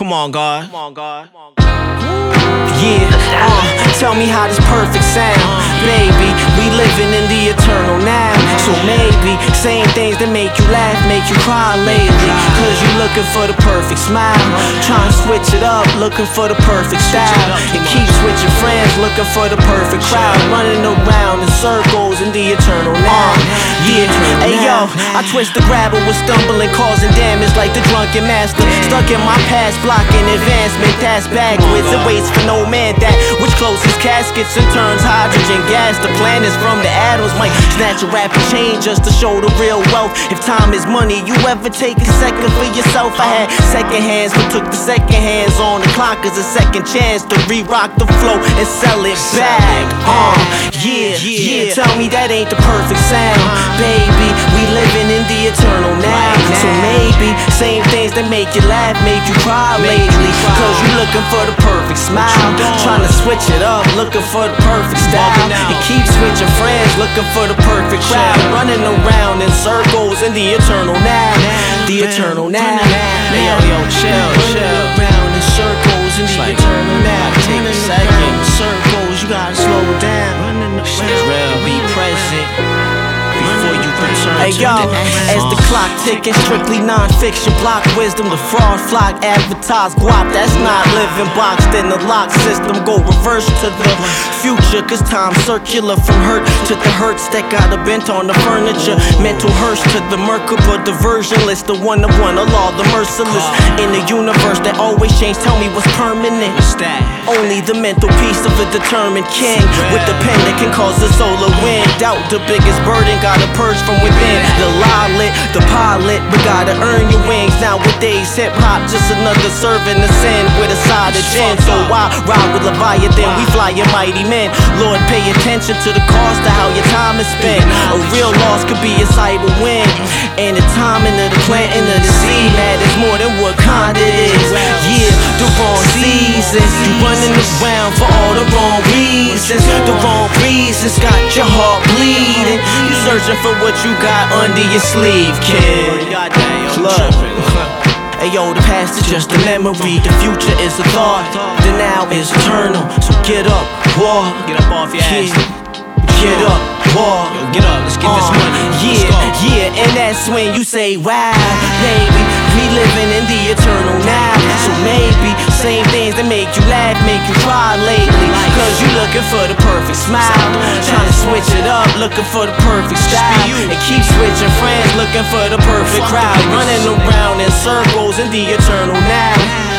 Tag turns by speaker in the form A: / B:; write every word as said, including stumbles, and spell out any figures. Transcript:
A: Come on, God.
B: Come on, God.
A: Yeah, uh, tell me how this perfect sound. Baby, we living in the eternal now. So maybe saying things that make you laugh, make you cry lately. Cause you looking for the perfect smile. Trying to switch it up, looking for the perfect style. And keep switching friends, looking for the perfect crowd. Running around in circles in the eternal now. Yeah, hey yo, I twist the gravel with stumbling, causing damage like the drunken master. Stuck in my past, blocking advancement, that's backwards. It waits for no man that which closes caskets and turns hydrogen gas. The planets from the atoms might snatch a rapid chain just to show the real wealth. If time is money, you ever take a second for yourself? I had second hands, but took the second hands on the clock as a second chance to re-rock the flow and sell it back. Uh, yeah, yeah, tell me that ain't the perfect sound. Baby, we living in the eternal now. So maybe saying things that make you laugh, make you cry lately. Cause you looking for the perfect smile. Trying to switch it up, looking for the perfect style. And keep switching friends, looking for the perfect crowd. Running around in circles in the eternal now. The eternal now.
B: Hey, yo, yo, chill, chill.
A: Around in circles in the eternal now.
B: Take a second.
A: Circles, you gotta slow down.
B: Real, be present before you return.
A: Hey yo, as the clock ticking, strictly non-fiction, block wisdom, the fraud flock, advertise guap, that's not living, boxed in the lock system, go reverse to the future, cause time's circular, from hurt to the hurts that got a bent on the furniture, mental hearse to the Merkaba diversion list, the one of one, a law, the merciless, in the universe that always change, tell me what's permanent, only the mental piece of a determined king, with the pen that can cause the solar wind, doubt the biggest burden, gotta purge from within, the lie lit, the pilot, but gotta earn your wings. Nowadays hip-hop just another serving of sin with a side of gin. So why ride with Leviathan? We fly your mighty men. Lord, pay attention to the cost of how your time is spent. A real loss could be a cyber win, and the timing of the planting of the seed matters more than what kind it is. Yeah, the wrong seasons, you running around for all the wrong reasons. The wrong reasons got your heart bleeding. You searching for what you got under your sleeve, kid. Look, hey yo, the past is just a memory, the future is a thought, the now is eternal. So get up, walk,
B: Get up off your ass.
A: get up, walk.
B: Yo, get up, let's get this
A: Uh,
B: money. Let's
A: Yeah,
B: go.
A: yeah, and that's when you say, wow, baby, we living in the eternal now. So maybe saying things that make you laugh, make you cry lately. Cause you looking for the perfect smile, trying to switch it up, looking for the perfect style. And keep switching friends, looking for the perfect crowd. Running around in circles in the eternal now.